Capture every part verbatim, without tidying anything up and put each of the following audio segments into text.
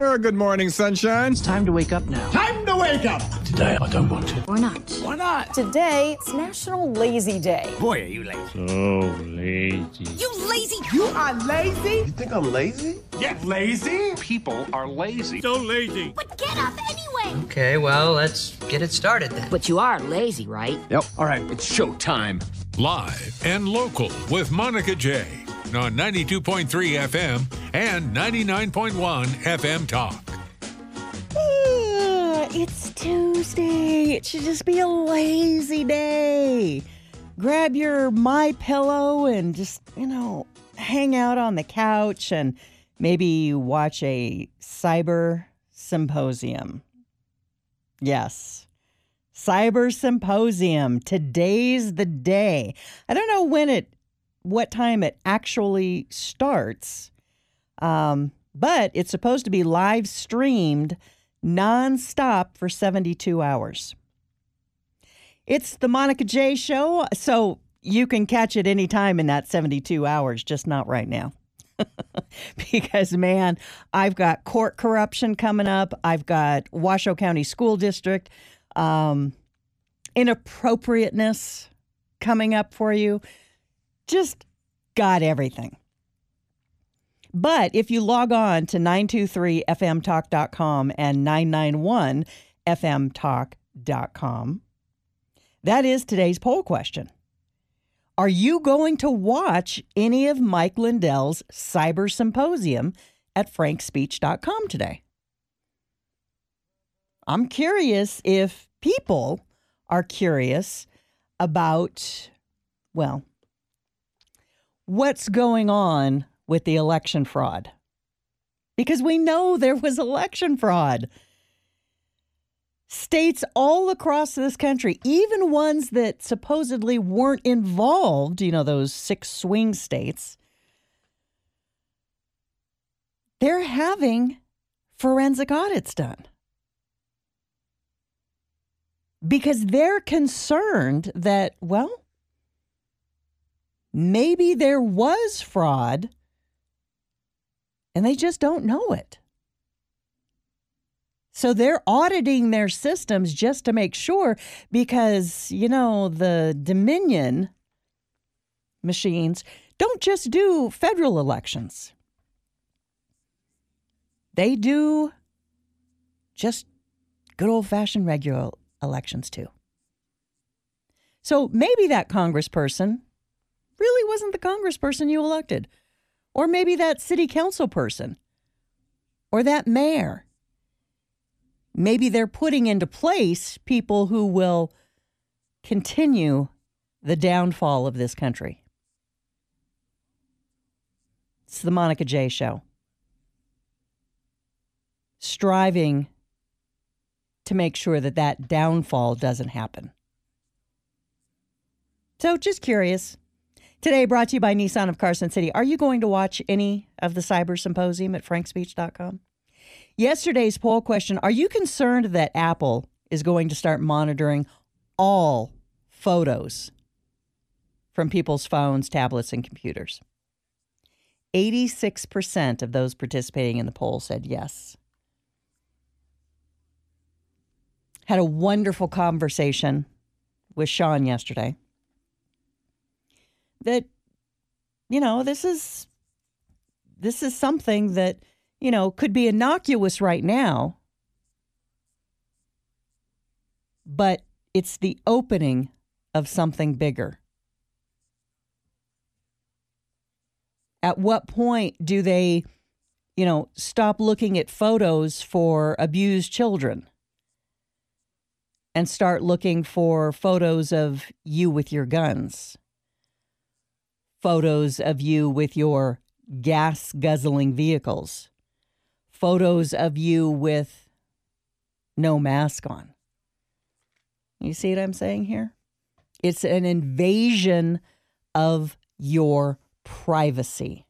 Well, good morning, sunshine. It's time to wake up now. Time to wake up. Today, I don't want to. Or not. Why not? Today, it's National Lazy Day. Boy, are you lazy. So lazy. You lazy! You are lazy? You think I'm lazy? Yeah, lazy? People are lazy. So lazy. But get up anyway! Okay, well, let's get it started then. But you are lazy, right? Yep. All right, it's showtime. Live and local with Monica J on ninety-two point three F M and ninety-nine point one F M Talk. Uh, it's Tuesday. It should just be a lazy day. Grab your My Pillow and just, you know, hang out on the couch and maybe watch a cyber symposium. Yes. Cyber Symposium. Today's the day. I don't know when it, what time it actually starts, um, but it's supposed to be live streamed nonstop for seventy-two hours. It's the Monica J Show, so you can catch it anytime in that seventy-two hours, just not right now. Because, man, I've got court corruption coming up. I've got Washoe County School District um, inappropriateness coming up for you. Just got everything. But if you log on to nine two three F M talk dot com and nine nine one F M talk dot com, that is today's poll question. Are you going to watch any of Mike Lindell's Cyber Symposium at frank speech dot com today? I'm curious if people are curious about, well, what's going on with the election fraud. Because we know there was election fraud. States all across this country, even ones that supposedly weren't involved, you know, those six swing states, they're having forensic audits done. Because they're concerned that, well, maybe there was fraud and they just don't know it. So they're auditing their systems just to make sure because, you know, the Dominion machines don't just do federal elections. They do just good old-fashioned regular elections too. So maybe that congressperson really wasn't the congressperson you elected. Or maybe that city council person. Or that mayor. Maybe they're putting into place people who will continue the downfall of this country. It's the Monica J Show. Striving to make sure that that downfall doesn't happen. So just curious. Today brought to you by Nissan of Carson City. Are you going to watch any of the Cyber Symposium at frank speech dot com? Yesterday's poll question, are you concerned that Apple is going to start monitoring all photos from people's phones, tablets, and computers? eighty-six percent of those participating in the poll said yes. Had a wonderful conversation with Sean yesterday. That, you know, this is this is something that, you know, could be innocuous right now, but it's the opening of something bigger. At what point do they, you know, stop looking at photos for abused children and start looking for photos of you with your guns? Photos of you with your gas-guzzling vehicles. Photos of you with no mask on. You see what I'm saying here? It's an invasion of your privacy.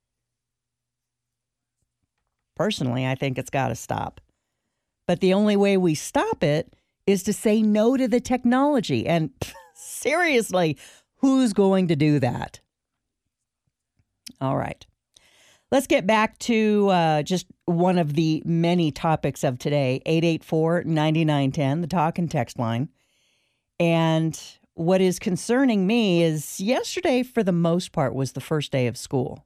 Personally, I think it's got to stop. But the only way we stop it is to say no to the technology. And seriously, who's going to do that? All right. Let's get back to uh, just one of the many topics of today, eight eight four, nine nine one zero, the talk and text line. And what is concerning me is yesterday, for the most part, was the first day of school.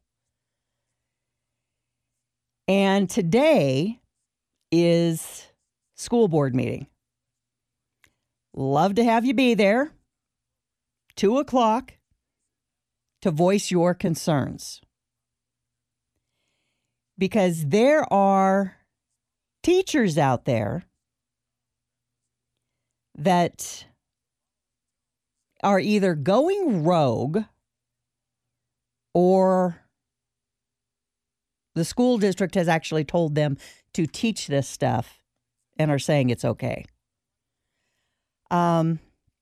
And today is school board meeting. Love to have you be there, two o'clock, to voice your concerns. Because there are teachers out there that are either going rogue or the school district has actually told them to teach this stuff and are saying it's okay. Um,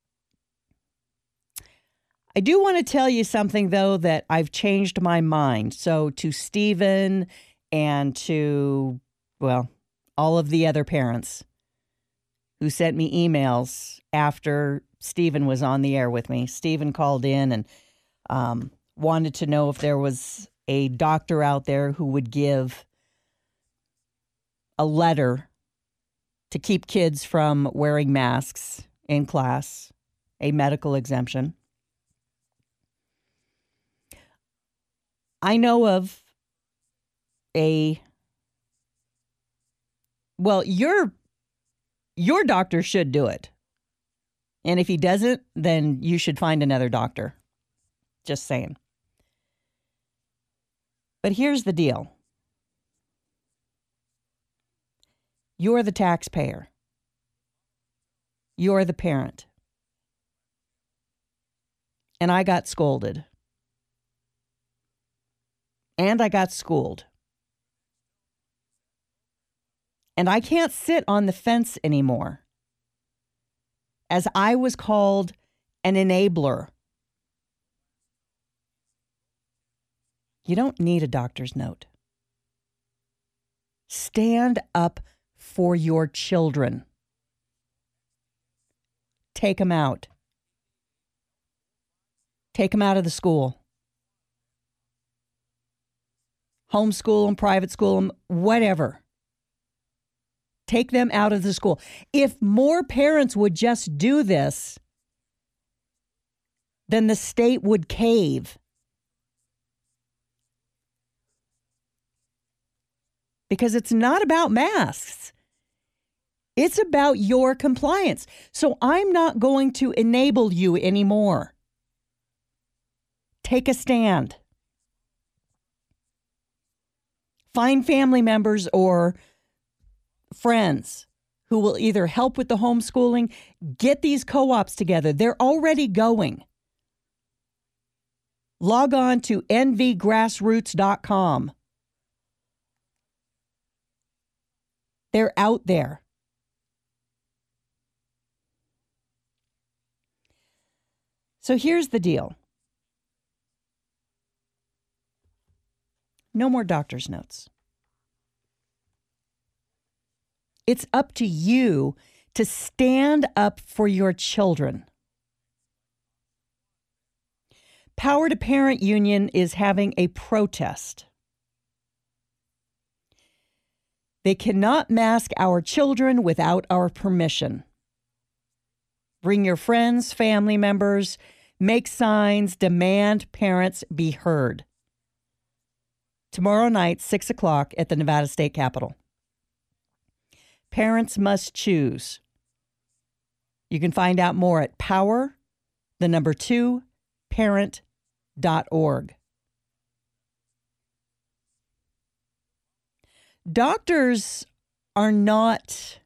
I do want to tell you something, though, that I've changed my mind. So to Stephen and to, well, all of the other parents who sent me emails after Stephen was on the air with me. Stephen called in and um, wanted to know if there was a doctor out there who would give a letter to keep kids from wearing masks in class, a medical exemption. I know of a, well, your, your doctor should do it. And if he doesn't, then you should find another doctor. Just saying. But here's the deal. You're the taxpayer. You're the parent. And I got scolded. And I got schooled. And I can't sit on the fence anymore, as I was called an enabler. You don't need a doctor's note. Stand up for your children. Take them out. Take them out of the school. Homeschool them, private school them, whatever. Take them out of the school. If more parents would just do this, then the state would cave. Because it's not about masks. It's about your compliance. So I'm not going to enable you anymore. Take a stand. Find family members or friends who will either help with the homeschooling, get these co-ops together. They're already going. Log on to n v grassroots dot com. They're out there. So here's the deal. No more doctor's notes. It's up to you to stand up for your children. Power to Parent Union is having a protest. They cannot mask our children without our permission. Bring your friends, family members, make signs, demand parents be heard. Tomorrow night, six o'clock at the Nevada State Capitol. Parents must choose. You can find out more at power, the number two, parent dot org. Doctors are not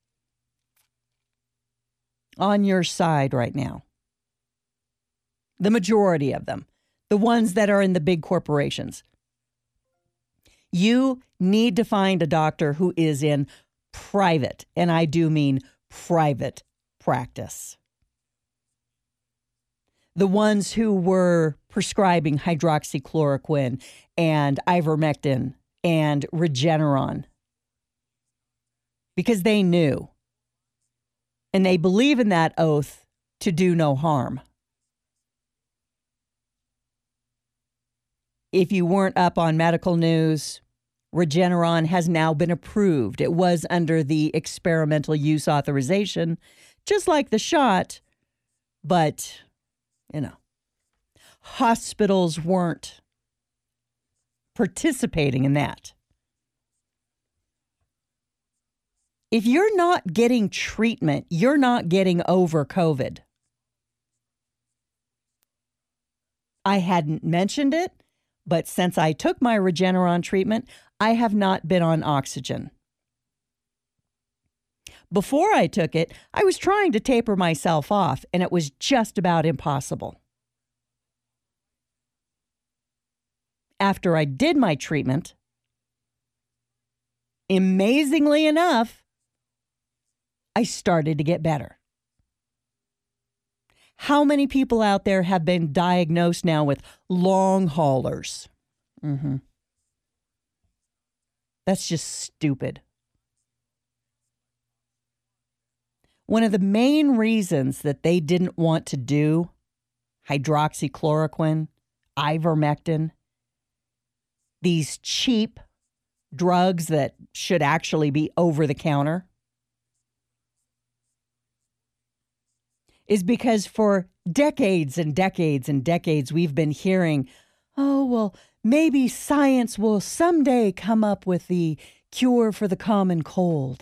on your side right now. The majority of them, the ones that are in the big corporations. You need to find a doctor who is in private, and I do mean private practice. The ones who were prescribing hydroxychloroquine and ivermectin and Regeneron because they knew and they believe in that oath to do no harm. if you weren't up on medical news, Regeneron has now been approved. It was under the experimental use authorization, just like the shot, but, you know, hospitals weren't participating in that. If you're not getting treatment, you're not getting over COVID. I hadn't mentioned it, but since I took my Regeneron treatment, I have not been on oxygen. Before I took it, I was trying to taper myself off, and it was just about impossible. After I did my treatment, amazingly enough, I started to get better. How many people out there have been diagnosed now with long haulers? Mm-hmm. That's just stupid. One of the main reasons that they didn't want to do hydroxychloroquine, ivermectin, these cheap drugs that should actually be over the counter, is because for decades and decades and decades, we've been hearing, oh, well, maybe science will someday come up with the cure for the common cold.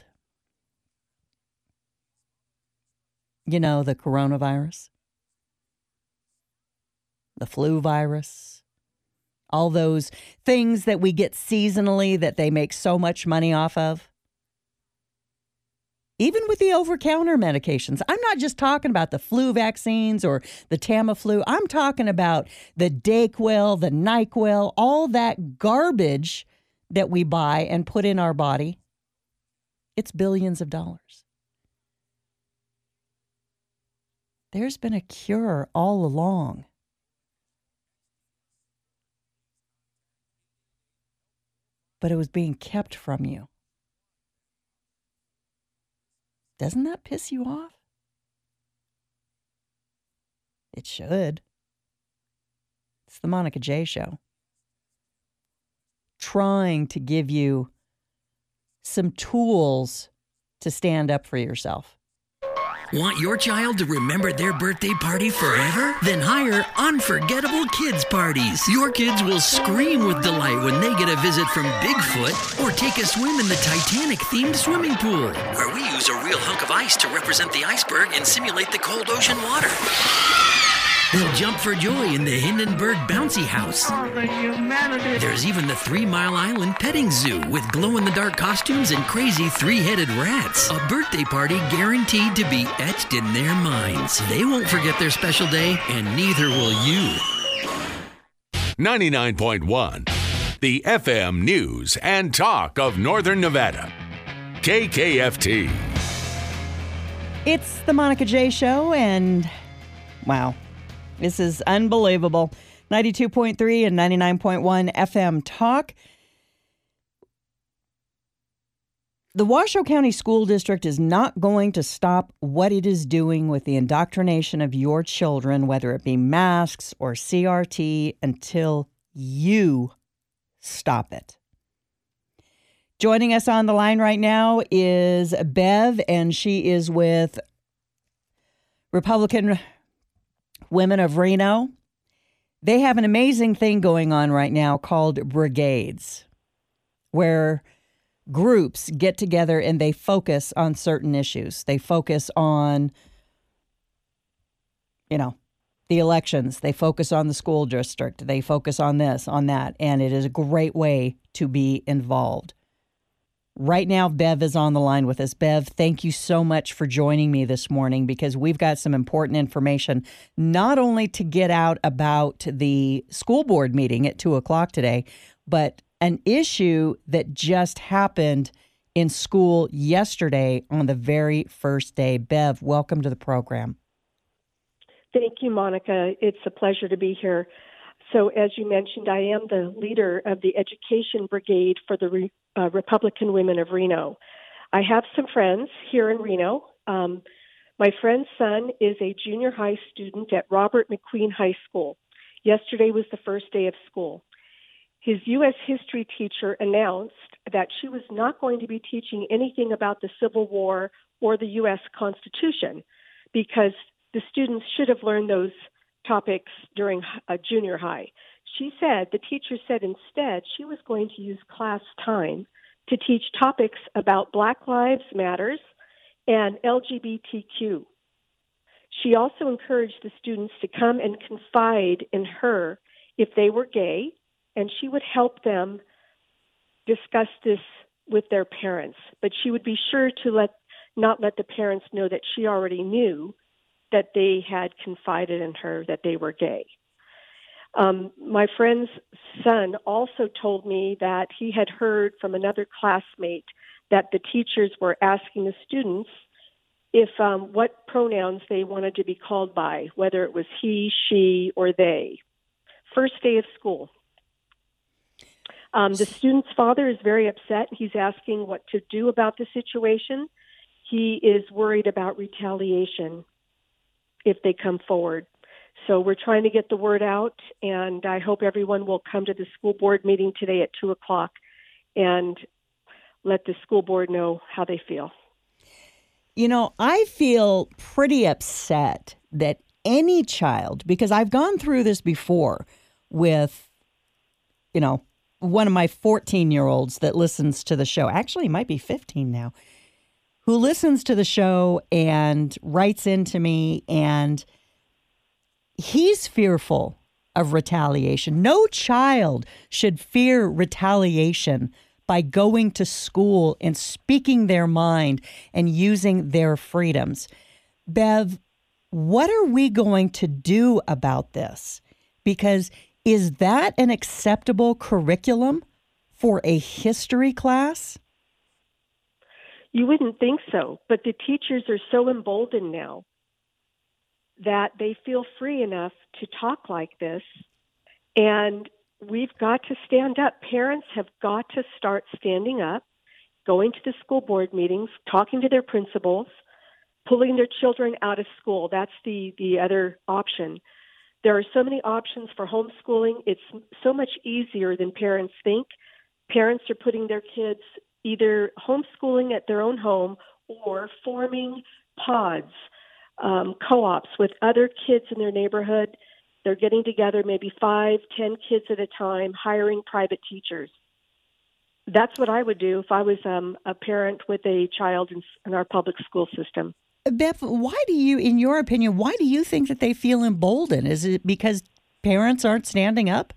You know, the coronavirus, the flu virus, all those things that we get seasonally that they make so much money off of. Even with the over-counter medications, I'm not just talking about the flu vaccines or the Tamiflu. I'm talking about the Dayquil, the NyQuil, all that garbage that we buy and put in our body. It's billions of dollars. There's been a cure all along. But it was being kept from you. Doesn't that piss you off? It should. It's the Monica J. Show. Trying to give you some tools to stand up for yourself. Want your child to remember their birthday party forever? Then hire Unforgettable Kids Parties. Your kids will scream with delight when they get a visit from Bigfoot or take a swim in the Titanic-themed swimming pool, where we use a real hunk of ice to represent the iceberg and simulate the cold ocean water. They'll jump for joy in the Hindenburg Bouncy House. There's even the Three Mile Island Petting Zoo with glow-in-the-dark costumes and crazy three-headed rats. A birthday party guaranteed to be etched in their minds. They won't forget their special day, and neither will you. ninety-nine point one, the F M News and Talk of Northern Nevada. K K F T. It's the Monica J. Show, and wow. This is unbelievable. ninety-two point three and ninety-nine point one F M Talk. The Washoe County School District is not going to stop what it is doing with the indoctrination of your children, whether it be masks or C R T, until you stop it. Joining us on the line right now is Bev, and she is with Republican Women of Reno. They have an amazing thing going on right now called Brigades, where groups get together and they focus on certain issues. They focus on, you know, the elections. They focus on the school district. They focus on this, on that. And it is a great way to be involved. Right now, Bev is on the line with us. Bev, thank you so much for joining me this morning, because we've got some important information, not only to get out about the school board meeting at two o'clock today, but an issue that just happened in school yesterday on the very first day. Bev, welcome to the program. Thank you, Monica. It's a pleasure to be here. So as you mentioned, I am the leader of the Education Brigade for the Re- uh, Republican Women of Reno. I have some friends here in Reno. Um, my friend's son is a junior high student at Robert McQueen High School. Yesterday was the first day of school. his U S history teacher announced that she was not going to be teaching anything about the Civil War or the U S Constitution because the students should have learned those topics during uh, junior high. She said, the teacher said instead she was going to use class time to teach topics about Black Lives Matters and L G B T Q. She also encouraged the students to come and confide in her if they were gay, and she would help them discuss this with their parents. But she would be sure to let not let the parents know that she already knew that they had confided in her that they were gay. Um, my friend's son also told me that he had heard from another classmate that the teachers were asking the students if um, what pronouns they wanted to be called by, whether it was he, she, or they. First day of school. Um, the student's father is very upset. He's asking what to do about the situation. He is worried about retaliation if they come forward. So we're trying to get the word out, and I hope everyone will come to the school board meeting today at two o'clock and let the school board know how they feel. You know, I feel pretty upset that any child, because I've gone through this before with, you know, one of my fourteen-year-olds that listens to the show, actually might be fifteen now, who listens to the show and writes into me, and he's fearful of retaliation. No child should fear retaliation by going to school and speaking their mind and using their freedoms. Bev, what are we going to do about this? Because is that an acceptable curriculum for a history class? You wouldn't think so, but the teachers are so emboldened now that they feel free enough to talk like this, and we've got to stand up. Parents have got to start standing up, going to the school board meetings, talking to their principals, pulling their children out of school. That's the, the other option. There are so many options for homeschooling. It's so much easier than parents think. Parents are putting their kids either homeschooling at their own home or forming pods, um, co-ops with other kids in their neighborhood. They're getting together, maybe five, ten kids at a time, hiring private teachers. That's what I would do if I was um, a parent with a child in, in our public school system. Beth, why do you, in your opinion, why do you think that they feel emboldened? Is it because parents aren't standing up?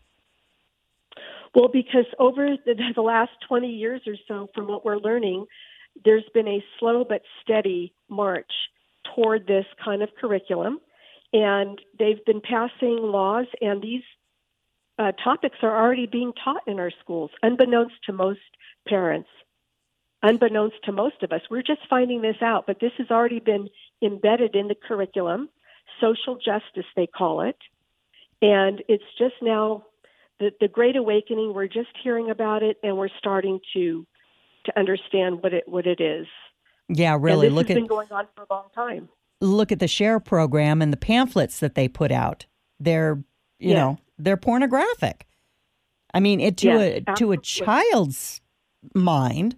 Well, because over the, the last twenty years or so, from what we're learning, there's been a slow but steady march toward this kind of curriculum. And they've been passing laws, and these uh, topics are already being taught in our schools, unbeknownst to most parents, unbeknownst to most of us. We're just finding this out, but this has already been embedded in the curriculum, social justice, they call it. And it's just now the, the Great Awakening. We're just hearing about it, and we're starting to to understand what it what it is. Yeah, really. And this Look has at been going on for a long time. Look at the SHARE program and the pamphlets that they put out. They're, you yeah. know, they're pornographic. I mean, it to yes, a absolutely. to a child's mind.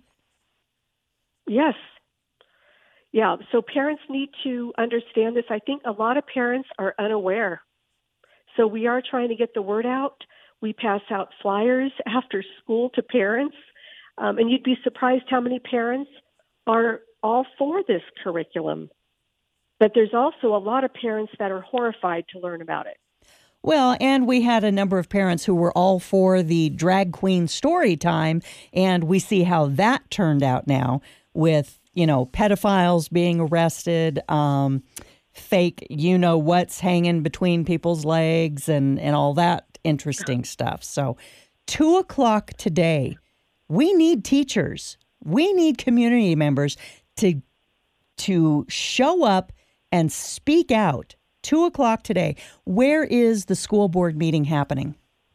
Yes. Yeah. So parents need to understand this. I think a lot of parents are unaware. So we are trying to get the word out. We pass out flyers after school to parents. Um, and you'd be surprised how many parents are all for this curriculum. But there's also a lot of parents that are horrified to learn about it. Well, and we had a number of parents who were all for the drag queen story time, and we see how that turned out now with, you know, pedophiles being arrested, um, fake you-know-what's hanging between people's legs, and, and all that interesting stuff. So two o'clock today, we need teachers. We need community members to to show up and speak out. Two o'clock today. Where is the school board meeting happening?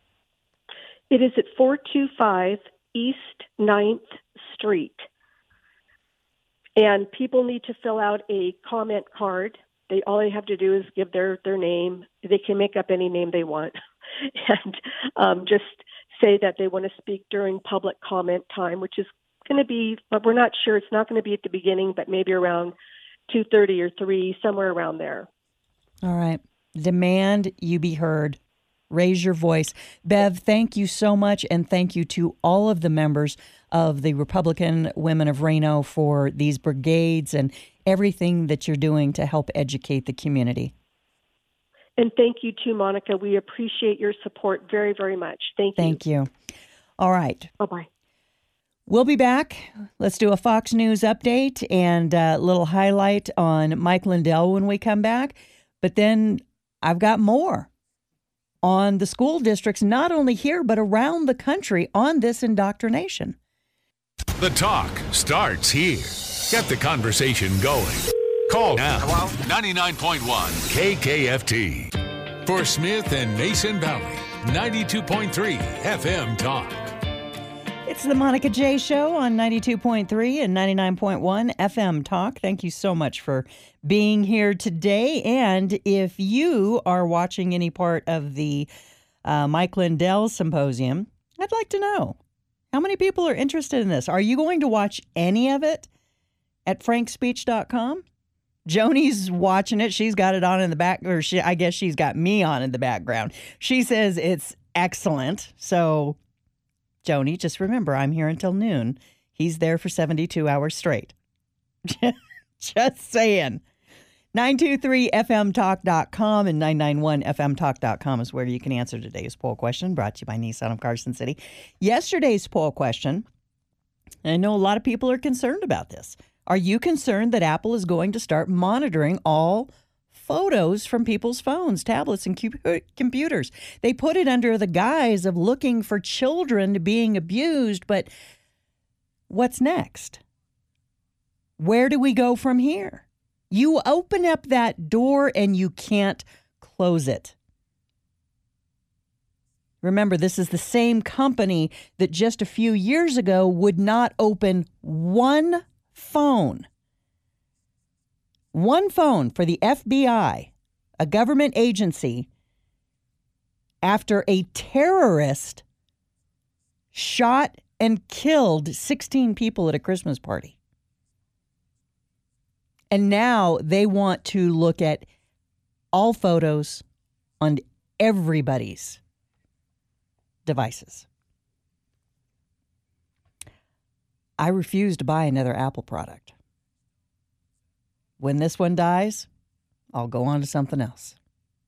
It is at four two five East ninth Street. And people need to fill out a comment card. They all they have to do is give their, their name. They can make up any name they want. and um, just say that they want to speak during public comment time, which is going to be, we're not sure, it's not going to be at the beginning, but maybe around two thirty or three, somewhere around there. All right. Demand you be heard. Raise your voice. Bev, thank you so much, and thank you to all of the members of the Republican Women of Reno for these brigades and everything that you're doing to help educate the community. And thank you too, Monica. We appreciate your support very, very much. Thank you. Thank you. All right. Bye-bye. We'll be back. Let's do a Fox News update and a little highlight on Mike Lindell when we come back. But then I've got more on the school districts, not only here, but around the country on this indoctrination. The talk starts here. Get the conversation going. Call now. Hello? ninety-nine point one K K F T. For Smith and Mason Valley, ninety-two point three F M Talk. It's the Monica J Show on ninety-two point three and ninety-nine point one F M Talk. Thank you so much for being here today. And if you are watching any part of the uh, Mike Lindell Symposium, I'd like to know, how many people are interested in this? Are you going to watch any of it at frank speech dot com? Joni's watching it. She's got it on in the back, or she, I guess she's got me on in the background. She says it's excellent. So, Joni, just remember, I'm here until noon. He's there for seventy-two hours straight. Just saying. nine two three F M talk dot com and nine nine one F M talk dot com is where you can answer today's poll question, brought to you by Nissan of Carson City. Yesterday's poll question, and I know a lot of people are concerned about this. Are you concerned that Apple is going to start monitoring all photos from people's phones, tablets, and cu- computers? They put it under the guise of looking for children being abused, but what's next? Where do we go from here? You open up that door and you can't close it. Remember, this is the same company that just a few years ago would not open one phone. One phone for the F B I, a government agency, after a terrorist shot and killed sixteen people at a Christmas party. And now they want to look at all photos on everybody's devices. I refuse to buy another Apple product. When this one dies, I'll go on to something else.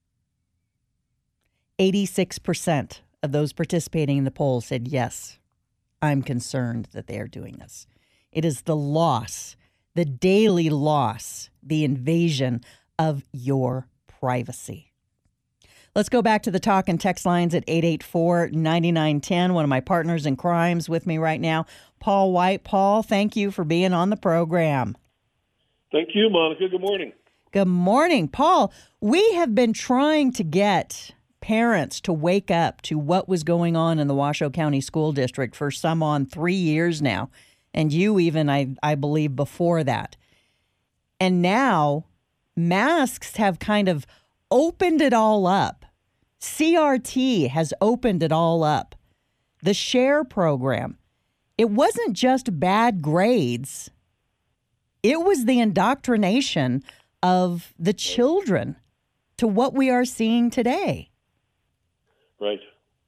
eighty-six percent of those participating in the poll said, yes, I'm concerned that they are doing this. It is the loss, the daily loss, the invasion of your privacy. Let's go back to the talk and text lines at eight eight four, nine nine one zero. One of my partners in crimes with me right now, Paul White. Paul, thank you for being on the program. Thank you, Monica. Good morning. Good morning. Paul, we have been trying to get parents to wake up to what was going on in the Washoe County School District for some on three years now. And you even, I, I believe, before that. And now masks have kind of opened it all up. C R T has opened it all up. The SHARE program. It wasn't just bad grades. It was the indoctrination of the children to what we are seeing today. Right.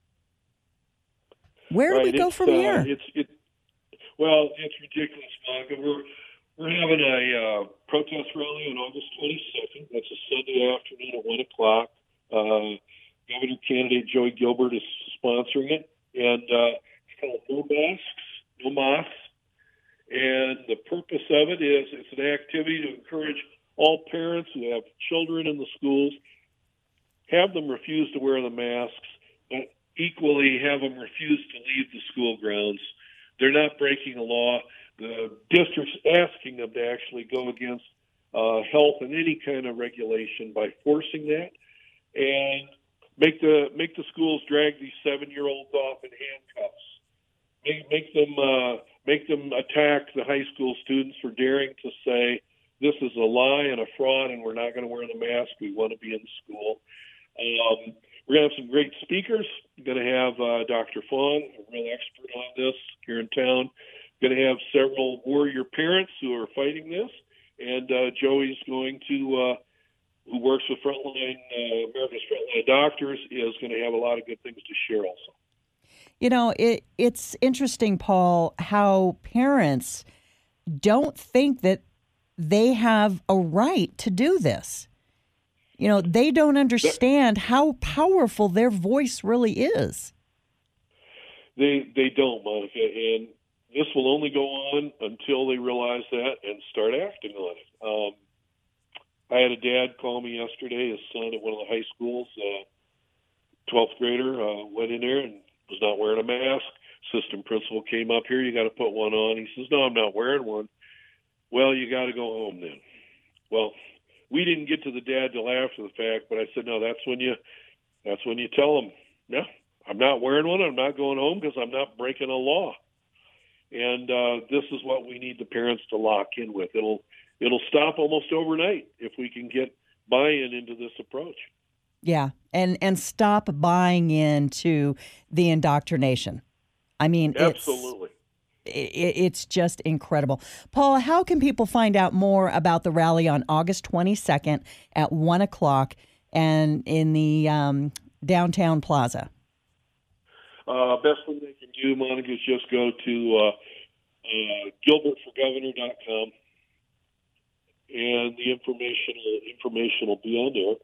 Where right. do we go it's, from uh, here? It's it. Well, it's ridiculous, Monica. We're we're having a uh, protest rally on August twenty-second. That's a Sunday afternoon at one o'clock. Uh, Governor candidate Joey Gilbert is sponsoring it, and uh, it's called No Masks, No Moths. And the purpose of it is it's an activity to encourage all parents who have children in the schools, have them refuse to wear the masks, but equally have them refuse to leave the school grounds. They're not breaking a law. The district's asking them to actually go against uh, health and any kind of regulation by forcing that, and make the make the schools drag these seven-year-olds off in handcuffs. Make, make them uh, make them attack the high school students for daring to say this is a lie and a fraud, and we're not going to wear the mask. We want to be in school. Um, we're going to have some great speakers. We're going to have uh, Doctor Fong, a real expert on this here in town. Going to have several warrior parents who are fighting this, and uh, Joey's going to, uh, who works with Frontline uh, America's Frontline Doctors, is going to have a lot of good things to share also. You know, it, it's interesting, Paul, how parents don't think that they have a right to do this. You know, they don't understand how powerful their voice really is. They they don't, Monica, and this will only go on until they realize that and start acting on it. Um, I had a dad call me yesterday. His son at one of the high schools, uh, twelfth grader, uh, went in there and was not wearing a mask. Assistant principal came up here. You got to put one on. He says, "No, I'm not wearing one." Well, you got to go home then. Well, we didn't get to the dad till after the fact, but I said, "No, that's when you, that's when you tell him, no, I'm not wearing one. I'm not going home because I'm not breaking a law." And uh, this is what we need the parents to lock in with. It'll it'll stop almost overnight if we can get buy-in into this approach. Yeah, and and stop buying into the indoctrination. I mean, absolutely. It's, it, it's just incredible. Paul, how can people find out more about the rally on August twenty-second at one o'clock and in the um, downtown plaza? Uh, best thing they can do, Monica, is just go to uh, uh, Gilbert for Governor dot com, and the information information will be on there.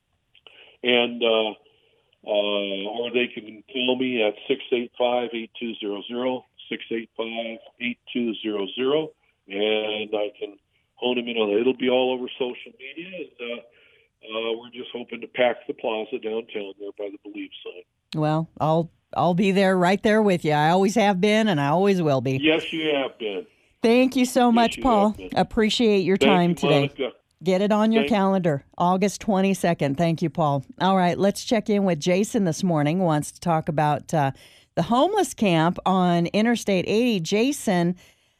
And uh, uh, or they can call me at six eight five, eight two zero zero, six eight five, eight two zero zero, and I can hone them in on it. It'll be all over social media, and uh, uh, we're just hoping to pack the plaza downtown there by the Believe sign. Well, I'll I'll be there right there with you. I always have been, and I always will be. Yes, you have been. Thank you so yes, much, you Paul. Appreciate your Thank time you, today. Monica. Get it on your Thank calendar, August twenty-second. Thank you, Paul. All right, let's check in with Jason this morning. Wants to talk about uh, the homeless camp on Interstate eighty. Jason,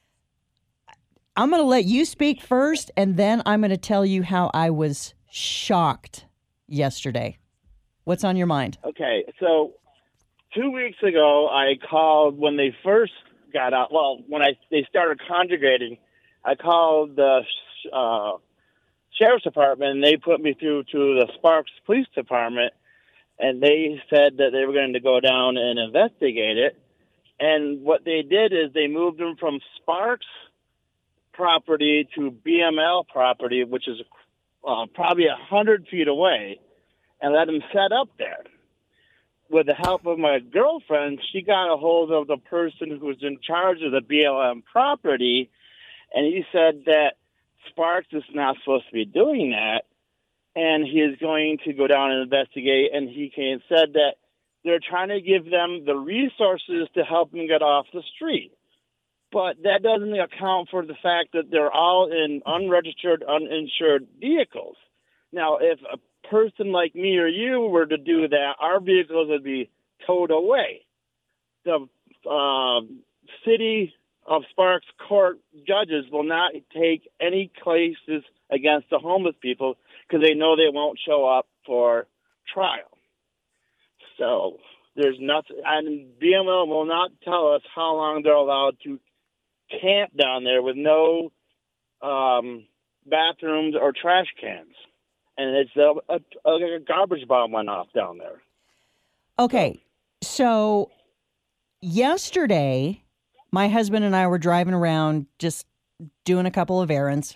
I'm going to let you speak first, and then I'm going to tell you how I was shocked yesterday. What's on your mind? Okay, so two weeks ago, I called when they first got out. Well, when I they started congregating, I called the uh, Sheriff's Department, and they put me through to the Sparks Police Department, and they said that they were going to go down and investigate it. And what they did is they moved them from Sparks property to B M L property, which is uh, probably a hundred feet away, and let them set up there. With the help of my girlfriend, she got a hold of the person who was in charge of the B L M property, and he said that Sparks is not supposed to be doing that, and he is going to go down and investigate, and he came, said that they're trying to give them the resources to help them get off the street. But that doesn't account for the fact that they're all in unregistered, uninsured vehicles. Now, if a person like me or you were to do that, our vehicles would be towed away. The uh, city of Sparks court judges will not take any cases against the homeless people because they know they won't show up for trial. So there's nothing, and B M L will not tell us how long they're allowed to camp down there with no um, bathrooms or trash cans. And it's a, a, a garbage bomb went off down there. Okay, so yesterday, my husband and I were driving around just doing a couple of errands.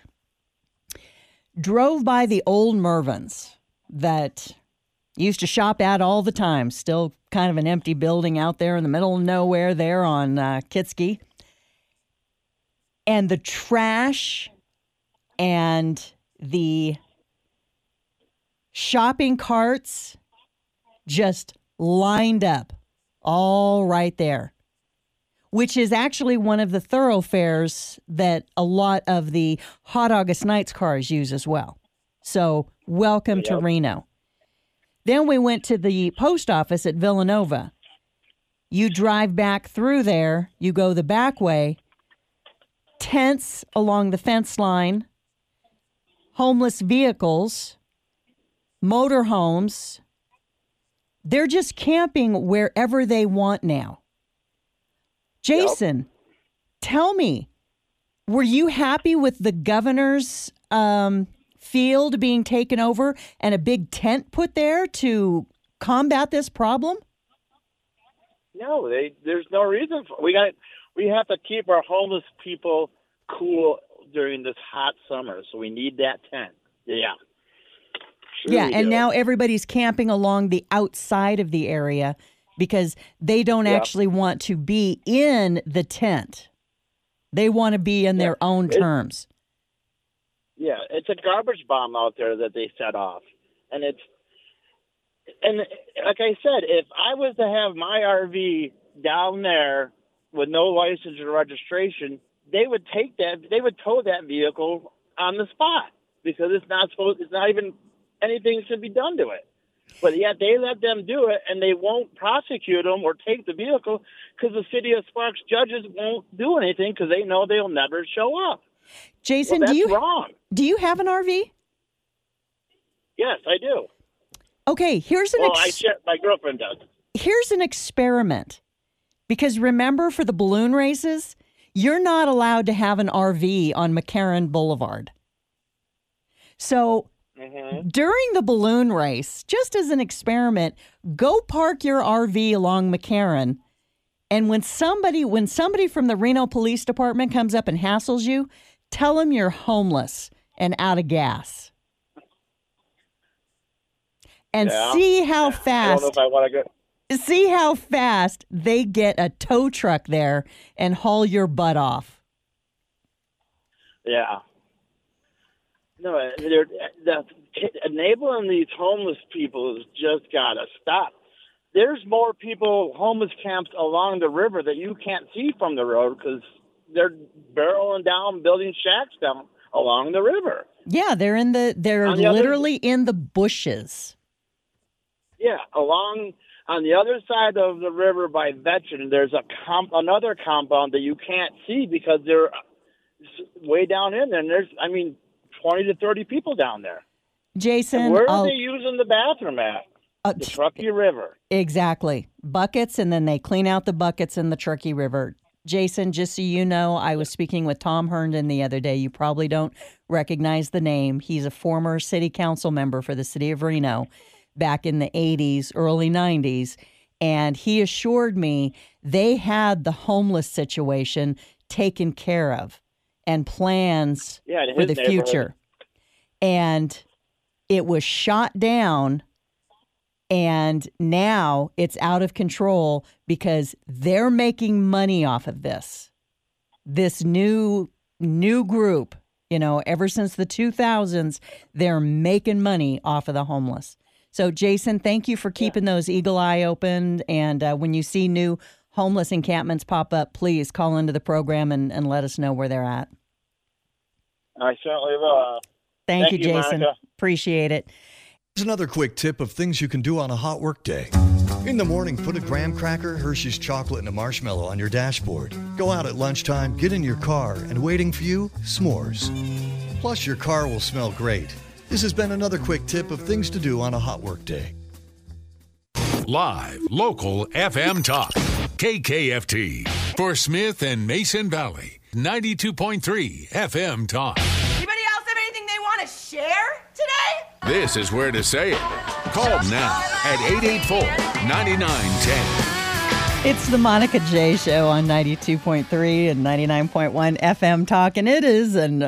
Drove by the old Mervyn's that used to shop at all the time. Still kind of an empty building out there in the middle of nowhere there on uh, Kitsky. And the trash and the shopping carts just lined up all right there, which is actually one of the thoroughfares that a lot of the Hot August Nights cars use as well. So welcome yep. to Reno. Then we went to the post office at Villanova. You drive back through there, you go the back way, tents along the fence line, homeless vehicles, motorhomes, They're just camping wherever they want now. Jason, yep. Tell me, were you happy with the governor's um, field being taken over and a big tent put there to combat this problem? No, they, there's no reason for we got. We have to keep our homeless people cool during this hot summer, so we need that tent. Yeah. Sure yeah, and do. now everybody's camping along the outside of the area because they don't yeah. actually want to be in the tent. They want to be in yeah. their own it's, terms. Yeah, it's a garbage bomb out there that they set off. And it's and like I said, if I was to have my R V down there with no license or registration, they would take that, they would tow that vehicle on the spot because it's not supposed, it's not even anything should be done to it. But yet they let them do it, and they won't prosecute them or take the vehicle because the city of Sparks judges won't do anything because they know they'll never show up. Jason, well, that's do you wrong. Do you have an R V? Yes, I do. Okay, here's an. Well, ex- I share, my girlfriend does. Here's an experiment, because remember, for the balloon races, you're not allowed to have an R V on McCarran Boulevard. So. Mm-hmm. During the balloon race, just as an experiment, go park your R V along McCarran, and when somebody when somebody from the Reno Police Department comes up and hassles you, tell them you're homeless and out of gas, and yeah. see how fast. I don't know if I want to go. See how fast they get a tow truck there and haul your butt off. Yeah. No, they're, the, enabling these homeless people has just got to stop. There's more people, homeless camps along the river that you can't see from the road because they're barreling down, building shacks down along the river. Yeah, they're in the they're the literally other, in the bushes. Yeah, along on the other side of the river by Veteran, there's a comp, another compound that you can't see because they're way down in there. And there's, I mean. twenty to thirty people down there. Jason, and where are I'll, they using the bathroom at? Uh, the Truckee River. Exactly. Buckets, and then they clean out the buckets in the Truckee River. Jason, just so you know, I was speaking with Tom Herndon the other day. You probably don't recognize the name. He's a former city council member for the city of Reno back in the eighties, early nineties, and he assured me they had the homeless situation taken care of. And plans yeah, for the future. And it was shot down, and now it's out of control because they're making money off of this. This new new group, you know, ever since the two thousands, they're making money off of the homeless. So, Jason, thank you for keeping yeah. those eagle eye open. And uh, when you see new homeless encampments pop up, please call into the program and, and let us know where they're at. I certainly will. Thank, Thank you, you, Jason. Monica. Appreciate it. Here's another quick tip of things you can do on a hot work day. In the morning, put a graham cracker, Hershey's chocolate, and a marshmallow on your dashboard. Go out at lunchtime, get in your car, and waiting for you, s'mores. Plus, your car will smell great. This has been another quick tip of things to do on a hot work day. Live, local F M talk. K K F T. For Smith and Mason Valley. ninety-two point three F M talk. Anybody else have anything they want to share today? This is where to say it. Call now at eight eight four, nine nine one zero. It's the Monica J Show on ninety-two point three and ninety-nine point one F M talk, and it is an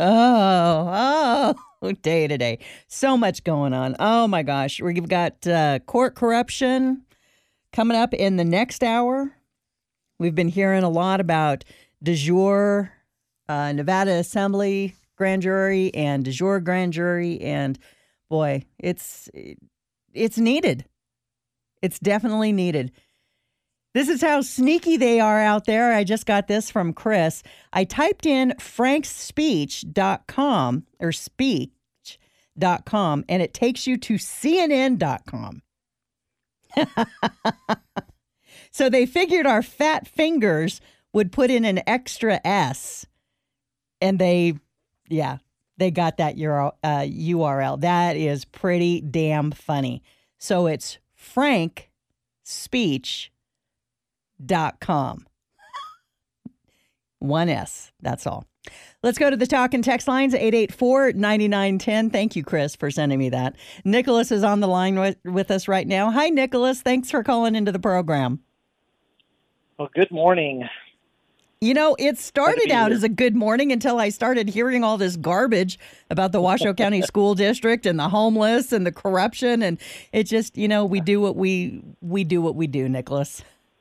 oh, oh, day today. So much going on. Oh, my gosh. We've got uh, court corruption coming up in the next hour. We've been hearing a lot about de jure uh, Nevada Assembly grand jury and de jure grand jury, and boy, it's it's needed. It's definitely needed. This is how sneaky they are out there. I just got this from Chris. I typed in franks speech dot com or speech dot com, and it takes you to C N N dot com. So they figured our fat fingers would put in an extra S, and they, yeah, they got that U R L. That is pretty damn funny. So it's frank speech dot com. One S, that's all. Let's go to the talk and text lines, eight eight four, nine nine one zero. Thank you, Chris, for sending me that. Nicholas is on the line with, with us right now. Hi, Nicholas. Thanks for calling into the program. Well, good morning. You know, it started out as a good morning until I started hearing all this garbage about the Washoe County School District and the homeless and the corruption. And it just, you know, we do what we we do what we do, Nicholas.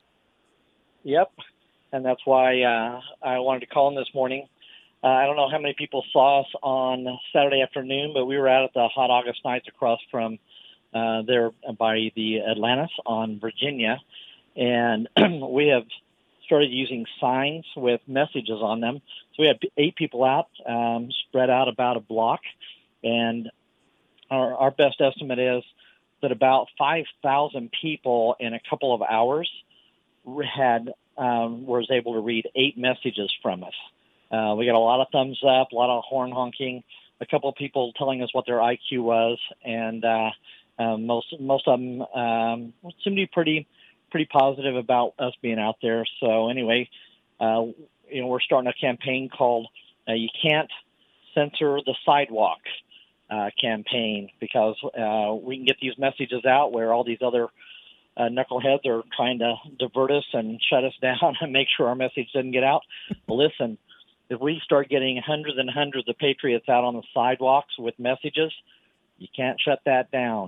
Yep. And that's why uh, I wanted to call in this morning. Uh, I don't know how many people saw us on Saturday afternoon, but we were out at the Hot August Nights across from uh, there by the Atlantis on Virginia. And we have started using signs with messages on them. So we had eight people out, um, spread out about a block. And our, our best estimate is that about five thousand people in a couple of hours had um, was able to read eight messages from us. Uh, we got a lot of thumbs up, a lot of horn honking, a couple of people telling us what their I Q was, and uh, um, most most of them um, seem to be pretty pretty positive about us being out there. So anyway, uh, you know, we're starting a campaign called uh, "You Can't Censor the Sidewalk" uh, campaign, because uh, we can get these messages out where all these other Uh, knuckleheads are trying to divert us and shut us down and make sure our message doesn't get out. Well, listen, if we start getting hundreds and hundreds of patriots out on the sidewalks with messages, you can't shut that down.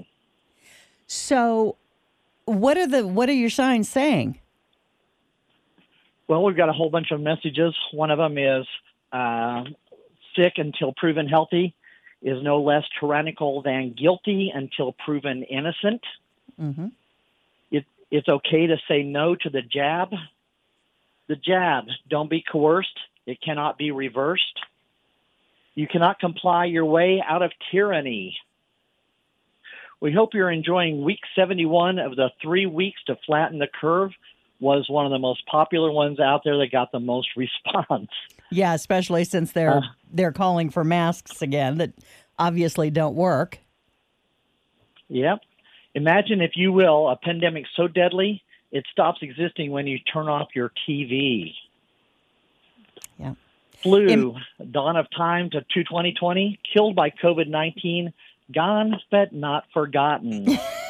So what are the what are your signs saying? Well, we've got a whole bunch of messages. One of them is uh, sick until proven healthy is no less tyrannical than guilty until proven innocent. Mm-hmm. It's okay to say no to the jab. The jab, don't be coerced. It cannot be reversed. You cannot comply your way out of tyranny. We hope you're enjoying week seventy-one of the three weeks to flatten the curve. Was one of the most popular ones out there that got the most response. Yeah, especially since they're Uh, they're calling for masks again that obviously don't work. Yep. Imagine, if you will, a pandemic so deadly it stops existing when you turn off your T V. Yeah. Flu, Im- dawn of time to two twenty twenty, killed by COVID nineteen, gone but not forgotten.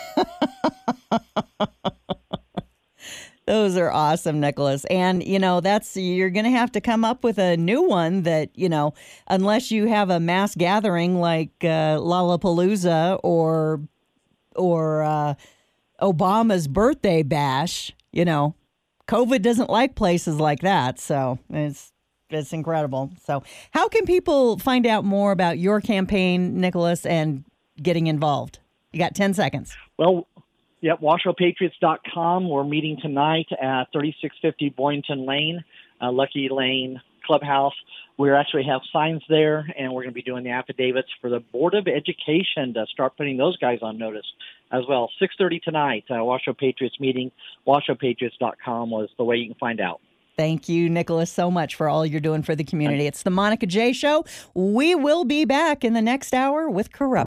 Those are awesome, Nicholas. And, you know, that's, you're going to have to come up with a new one that, you know, unless you have a mass gathering like uh, Lollapalooza or or uh, Obama's birthday bash, you know, COVID doesn't like places like that. So it's it's incredible. So how can people find out more about your campaign, Nicholas, and getting involved? You got ten seconds. Well, yep, Washoe Patriots dot com. We're meeting tonight at thirty-six fifty Boynton Lane, uh, Lucky Lane Clubhouse. We actually have signs there, and we're going to be doing the affidavits for the Board of Education to start putting those guys on notice as well. six thirty tonight, uh, Washoe Patriots meeting. Washoe Patriots dot com was the way you can find out. Thank you, Nicholas, so much for all you're doing for the community. It's the Monica J. Show. We will be back in the next hour with Corrupt.